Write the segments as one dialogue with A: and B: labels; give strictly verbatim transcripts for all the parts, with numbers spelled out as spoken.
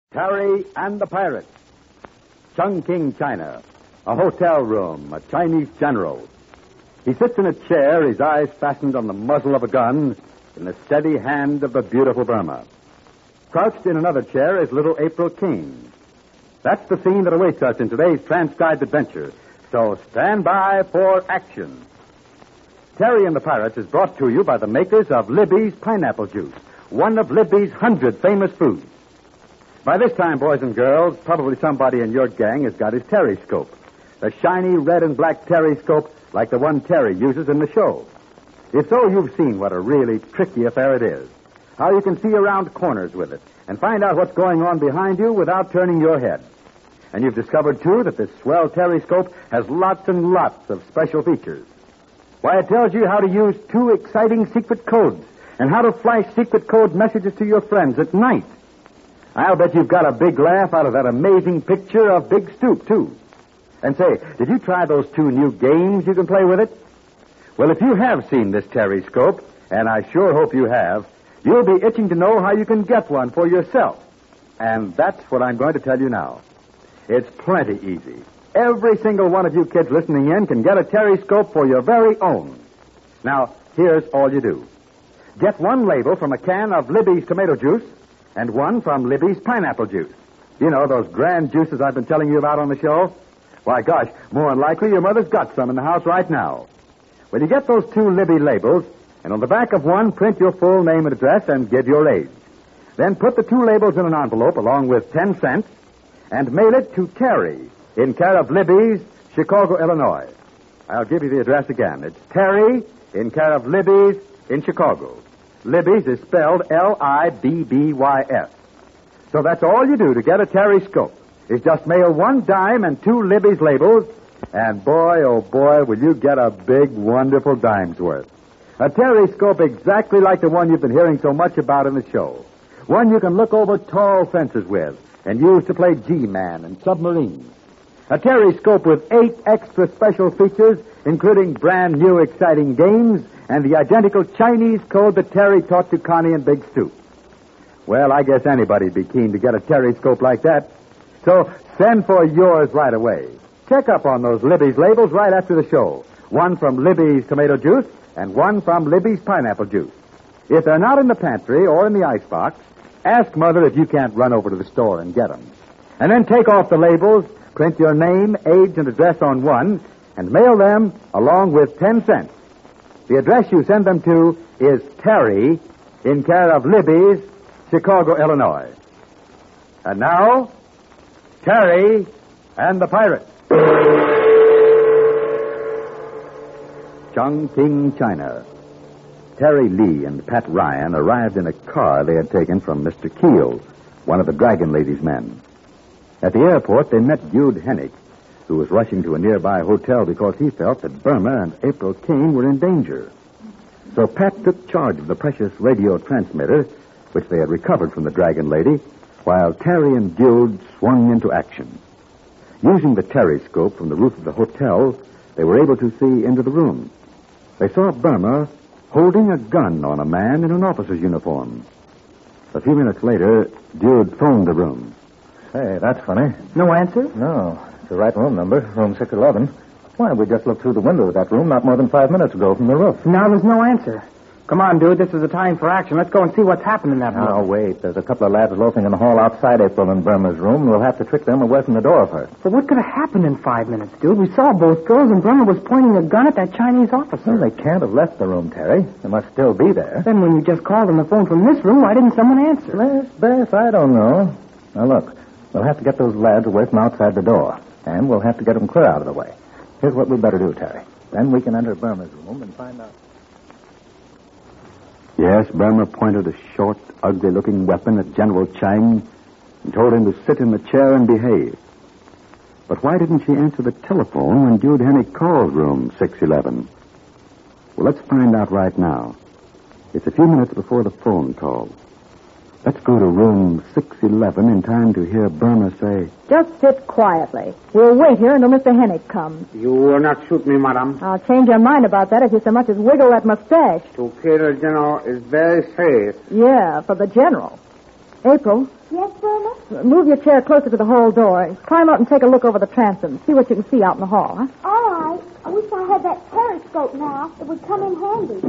A: Terry and the Pirates. Chungking, China. A hotel room, a Chinese general. He sits in a chair, his eyes fastened on the muzzle of a gun in the steady hand of the beautiful Burma. Crouched in another chair is little April King. That's the scene that awaits us in today's transcribed adventure. So stand by for action. Terry and the Pirates is brought to you by the makers of Libby's Pineapple Juice, one of Libby's hundred famous foods. By this time, boys and girls, probably somebody in your gang has got his Terry-scope. The shiny red and black Terry-scope like the one Terry uses in the show. If so, you've seen what a really tricky affair it is. How you can see around corners with it and find out what's going on behind you without turning your head. And you've discovered, too, that this swell Terry-scope has lots and lots of special features. Why, it tells you how to use two exciting secret codes and how to flash secret code messages to your friends at night. I'll bet you've got a big laugh out of that amazing picture of Big Stoop, too. And say, did you try those two new games you can play with it? Well, if you have seen this Terry-scope, and I sure hope you have, you'll be itching to know how you can get one for yourself. And that's what I'm going to tell you now. It's plenty easy. Every single one of you kids listening in can get a Terry-scope for your very own. Now, here's all you do. Get one label from a can of Libby's tomato juice and one from Libby's pineapple juice. You know, those grand juices I've been telling you about on the show? Why, gosh, more than likely your mother's got some in the house right now. When you get those two Libby labels, and on the back of one, print your full name and address and give your age. Then put the two labels in an envelope along with ten cents and mail it to Terry in care of Libby's, Chicago, Illinois. I'll give you the address again. It's Terry in care of Libby's in Chicago. Libby's is spelled L I B B Y S. So that's all you do to get a Terry-scope, is just mail one dime and two Libby's labels, and boy, oh boy, will you get a big, wonderful dime's worth. A Terry-scope exactly like the one you've been hearing so much about in the show. One you can look over tall fences with and use to play G-Man and submarines. A Terry-scope with eight extra special features, including brand new exciting games and the identical Chinese code that Terry taught to Connie and Big Stoop. Well, I guess anybody'd be keen to get a Terry-scope like that. So send for yours right away. Check up on those Libby's labels right after the show. One from Libby's tomato juice and one from Libby's pineapple juice. If they're not in the pantry or in the icebox, ask Mother if you can't run over to the store and get them. And then take off the labels, print your name, age, and address on one, and mail them along with ten cents. The address you send them to is Terry, in care of Libby's, Chicago, Illinois. And now, Terry and the Pirates. Chungking, China. Terry Lee and Pat Ryan arrived in a car they had taken from Mister Keel, one of the Dragon Lady's men. At the airport, they met Jude Hennick, who was rushing to a nearby hotel because he felt that Burma and April Kane were in danger. So Pat took charge of the precious radio transmitter, which they had recovered from the Dragon Lady, while Terry and Jude swung into action. Using the Terry-scope from the roof of the hotel, they were able to see into the room. They saw Burma holding a gun on a man in an officer's uniform. A few minutes later, Jude phoned the room.
B: Hey, that's funny.
C: No answer?
B: No. It's the right room number, room six eleven. Why, we just looked through the window of that room not more than five minutes ago from the roof.
C: Now there's no answer. Come on, dude. This is the time for action. Let's go and see what's happened in that room.
B: Now, wait. There's a couple of lads loafing in the hall outside April and Burma's room. We'll have to trick them away from the door first.
C: But what could have happened in five minutes, dude? We saw both girls, and Burma was pointing a gun at that Chinese officer.
B: Well, they can't have left the room, Terry. They must still be there.
C: Then when you just called on the phone from this room, why didn't someone answer?
B: Bless, Bess, I don't know. Now, look. We'll have to get those lads away from outside the door. And we'll have to get them clear out of the way. Here's what we'd better do, Terry. Then we can enter Burma's room and find out.
A: Yes, Burma pointed a short, ugly-looking weapon at General Chang and told him to sit in the chair and behave. But why didn't she answer the telephone when Jude Hennick called room six eleven? Well, let's find out right now. It's a few minutes before the phone call. Let's go to room six eleven in time to hear Burma say,
D: "Just sit quietly. We'll wait here until Mister Hennick comes."
E: You will not shoot me, madam.
D: I'll change your mind about that if you so much as wiggle that mustache.
E: To kill a general is very serious.
D: Yeah, for the general. April,
F: Yes, Burma?
D: move your chair closer to the hall door. Climb out and take a look over the transom. See what you can see out in the hall, huh?
F: All right. I wish I had that periscope now. It would come in handy.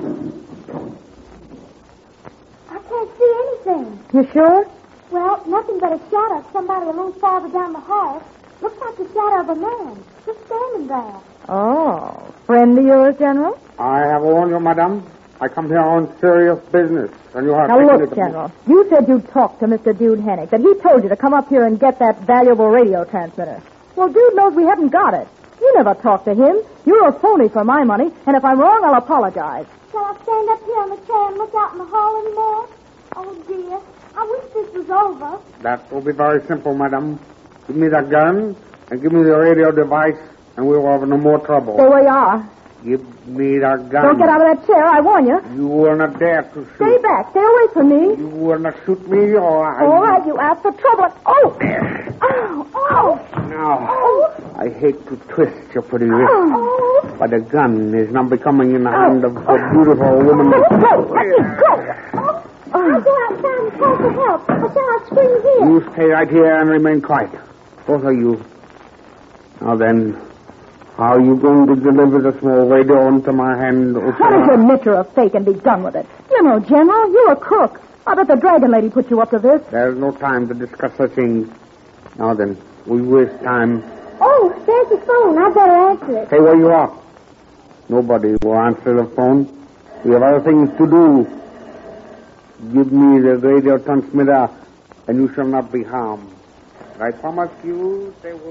F: I can't see anything.
D: You sure?
F: Well, nothing but a shadow of somebody a little farther down the hall. Looks like the shadow of a man. Just standing there.
D: Oh, friend of yours, General?
E: I have warned you, madam. I come here on serious business. And you have
D: Now
E: taken
D: look,
E: it-
D: General, you said you talked to Mister Dude Hennick, that he told you to come up here and get that valuable radio transmitter. Well, Dude knows we haven't got it. You never talked to him. You're a phony for my money, and if I'm wrong, I'll apologize.
F: Shall I stand up here on the chair and look out in the hall anymore? Oh, dear. I wish this was over.
E: That will be very simple, madam. Give me the gun and give me the radio device, and we will have no more trouble.
D: Stay where you are.
E: Give me the gun.
D: Don't get out of that chair, I warn you.
E: You will not dare to shoot.
D: Stay back. Stay away from me.
E: You will not shoot me, or I...
D: All right, you asked for trouble. Oh! Ow! Ow!
E: Now,
D: Oh!
E: I hate to twist your pretty wrist,
D: Oh!
E: but the gun is now becoming in the hand of a beautiful woman.
D: Let me go! Let me go!
F: I'll go outside and call for help. Or shall I scream here?
E: You stay right here and remain quiet. Both of you. Now then, how are you going to deliver the small radio into my hand?
D: Why don't you admit you're a fake and be done with it? You know, General, you're a crook. I bet the Dragon Lady put you up to this.
E: There's no time to discuss such things. Now then, we waste time.
F: Oh, there's the phone. I better answer it.
E: Stay where you are. Nobody will answer the phone. We have other things to do. Give me the radio transmitter, and you shall not be harmed. I promise you they will...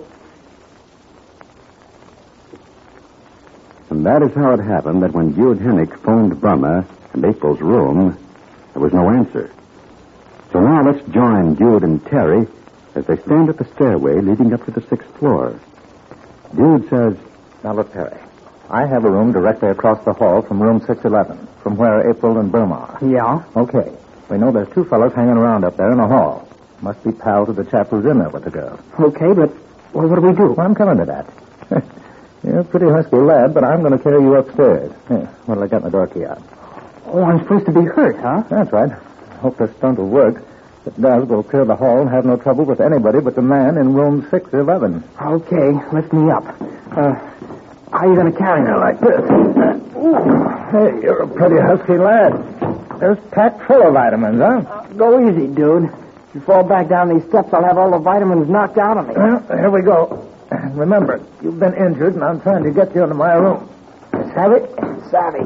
A: And that is how it happened that when Jude Hennick phoned Burma and April's room, there was no answer. So now let's join Jude and Terry as they stand at the stairway leading up to the sixth floor. Jude says,
B: Now look, Terry. I have a room directly across the hall from room six eleven, from where April and Burma are.
C: Yeah?
B: Okay. We know there's two fellows hanging around up there in the hall. Must be pals of the chap who's in there with the girl.
C: Okay, but well, what do we do?
B: Well, I'm coming to that. You're a pretty husky lad, but I'm going to carry you upstairs. Here, what'll I get my door key out?
C: Oh, I'm supposed to be hurt, huh?
B: That's right. Hope this stunt will work. If it does, we'll clear the hall and have no trouble with anybody but the man in room six eleven.
C: Okay, lift me up. Uh, how are you going to carry me like this?
B: Hey, you're a pretty husky lad. There's packed full of vitamins, huh?
C: Uh, go easy, dude. If you fall back down these steps, I'll have all the vitamins knocked out of me.
B: Well, here we go. Remember, you've been injured, and I'm trying to get you into my room.
C: Savvy? Savvy.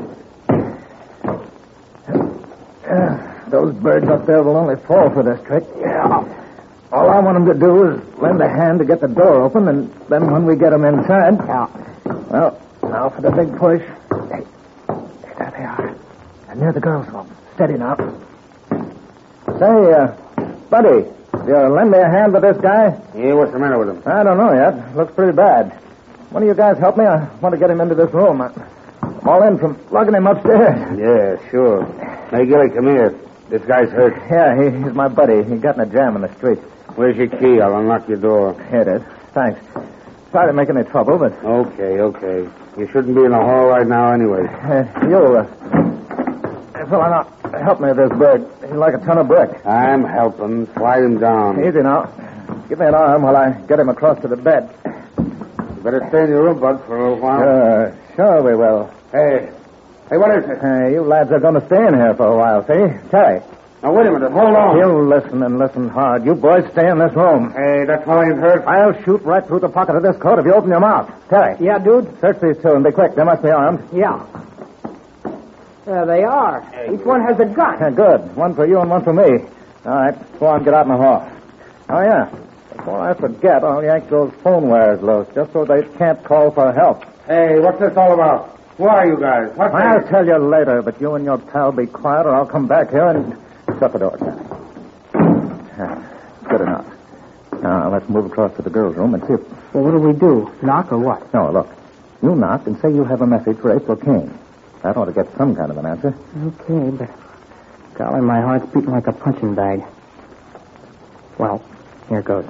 B: Uh, those birds up there will only fall for this trick. Yeah. All I want them to do is lend a hand to get the door open, and then when we get them inside...
C: Yeah.
B: Well, now for the big push. Hey, there they are. And near the girls' room. Steady now. Say, uh, buddy, you lend me a hand with this guy?
E: Yeah, what's the matter with him?
B: I don't know yet. Looks pretty bad. One of you guys help me? I want to get him into this room. I'm all in from lugging him upstairs.
E: Yeah, sure. Hey, Gilly, come here. This guy's hurt.
B: Yeah, he, he's my buddy. He got in a jam in the street.
E: Where's your key? I'll unlock your door.
B: Here it is. Thanks. Sorry to make any trouble, but...
E: Okay, okay. You shouldn't be in the hall right now anyway.
B: Uh, you, uh... Fill on up. Help me with this bird. He's like a ton of brick.
E: I'm helping. Slide him down.
B: Easy now. Give me an arm while I get him across to the bed.
E: You better stay in your room, bud, for a little while.
B: Sure, sure we will.
E: Hey. Hey, what is it?
B: Uh, you lads are going to stay in here for a while, see? Terry.
E: Now, wait a minute. Hold on.
B: You listen and listen hard. You boys stay in this room.
E: Hey, that fellow ain't hurt.
B: I'll shoot right through the pocket of this coat if you open your mouth. Terry.
C: Yeah, dude?
B: Search these two and be quick. They must be armed.
C: Yeah. There they are. Each one has a gun.
B: Yeah, good. One for you and one for me. All right. Go on, get out in the hall. Oh, yeah. Before I forget, I'll yank those phone wires loose just so they can't call for help.
E: Hey, what's this all about? Who are you guys? What's
B: I'll
E: this?
B: tell you later, but you and your pal be quiet or I'll come back here and shut the door, Terry. Yeah, good enough. Now, let's move across to the girls' room and see if...
C: Well, what do we do? Knock or what?
B: No, look. You knock and say you have a message for April King. That ought to get some kind of an answer.
C: Okay, but... Golly, my heart's beating like a punching bag. Well, here goes.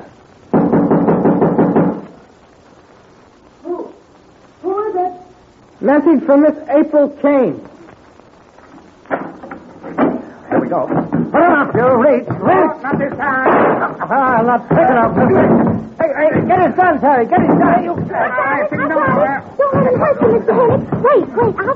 F: Who? Who is it?
C: Message from Miss April Kane.
B: Here we go. Put him up, you reach. Reach. Not this time. Ah, I'm not picking up. Hey, hey, get his gun, Terry. Get his gun. You...
F: I think no. Don't let him hurt you, Mister Hennig. Wait, wait, I'll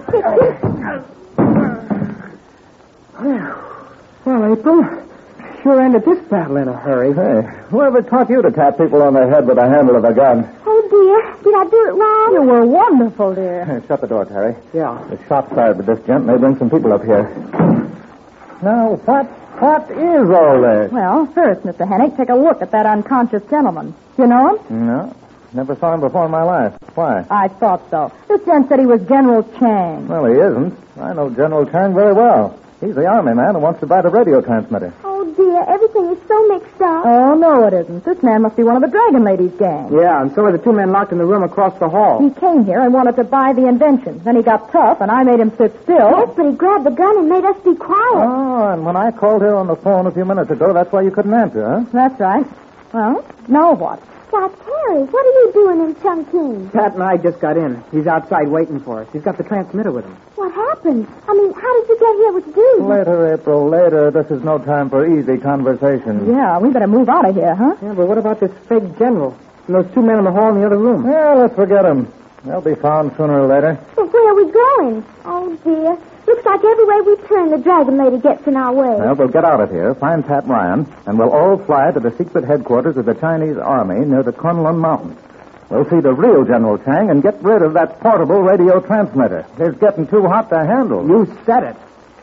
F: fix him.
C: Well, April, sure ended this battle in a hurry.
B: Hey, whoever taught you to tap people on the head with the handle of a gun?
F: Oh, dear. Did I do it wrong?
D: You were wonderful, dear.
B: Hey, shut the door, Terry.
C: Yeah.
B: The shot fired with this gent may bring some people up here. Now, what, what is all this?
D: Well, first, Mister Hennig, take a look at that unconscious gentleman. You know him?
B: No, never saw him before in my life. Why?
D: I thought so. This gent said he was General Chang.
B: Well, he isn't. I know General Chang very well. He's the army man who wants to buy the radio transmitter.
F: Oh, dear. Everything is so mixed up.
D: Oh, no, it isn't. This man must be one of the Dragon Lady's gang.
C: Yeah, and so are the two men locked in the room across the hall.
D: He came here and wanted to buy the invention. Then he got tough, and I made him sit still.
F: Yes, but he grabbed the gun and made us be quiet.
B: Oh, and when I called here on the phone a few minutes ago, that's why you couldn't answer, huh?
D: That's right. Well, now what?
F: Why, Terry, what are you doing in Chungking?
C: Pat and I just got in. He's outside waiting for us. He's got the transmitter with him.
F: What happened? I mean, how did you get here with Dude?
B: Later, April, later. This is no time for easy conversation.
D: Yeah, we better move out of here, huh?
C: Yeah, but what about this fake general? And those two men in the hall in the other room?
B: Yeah, let's forget them. They'll be found sooner or later.
F: But where are we going? Oh, dear. Looks like every way we turn, the Dragon Lady gets in our way.
B: Well, we'll get out of here, find Pat Ryan, and we'll all fly to the secret headquarters of the Chinese Army near the Kunlun Mountains. We'll see the real General Chang and get rid of that portable radio transmitter. It's getting too hot to handle.
C: You said it.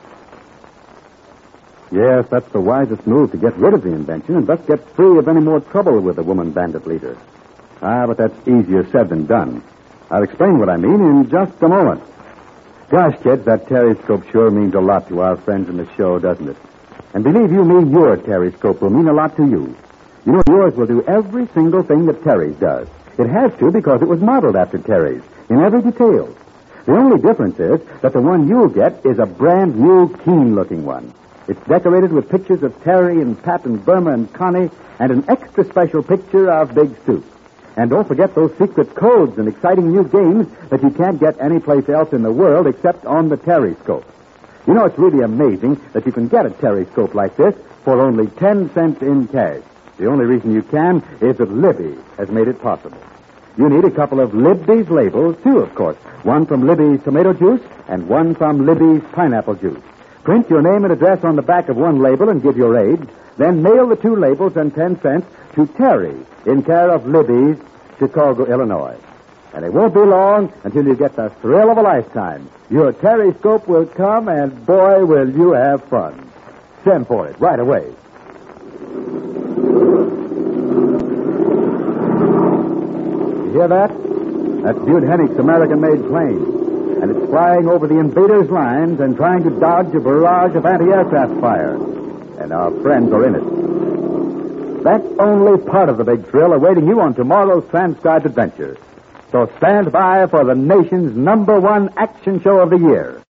A: Yes, that's the wisest move, to get rid of the invention and thus get free of any more trouble with the woman bandit leader. Ah, but that's easier said than done. I'll explain what I mean in just a moment. Gosh, kids, that Terryscope sure means a lot to our friends in the show, doesn't it? And believe you me, your Terryscope will mean a lot to you. You know, yours will do every single thing that Terry's does. It has to because it was modeled after Terry's in every detail. The only difference is that the one you'll get is a brand new, keen-looking one. It's decorated with pictures of Terry and Pat and Burma and Connie and an extra special picture of Big Stoop. And don't forget those secret codes and exciting new games that you can't get anyplace else in the world except on the Terryscope. You know, it's really amazing that you can get a Terryscope like this for only ten cents in cash. The only reason you can is that Libby has made it possible. You need a couple of Libby's labels, too, of course. One from Libby's tomato juice and one from Libby's pineapple juice. Print your name and address on the back of one label and give your age. Then mail the two labels and ten cents to Terry in care of Libby's, Chicago, Illinois. And it won't be long until you get the thrill of a lifetime. Your Terryscope will come, and boy, will you have fun. Send for it right away. You hear that? That's Dude Hennick's American-made plane. And it's flying over the invaders' lines and trying to dodge a barrage of anti-aircraft fire. And our friends are in it. That's only part of the big thrill awaiting you on tomorrow's transcribed adventure. So stand by for the nation's number one action show of the year.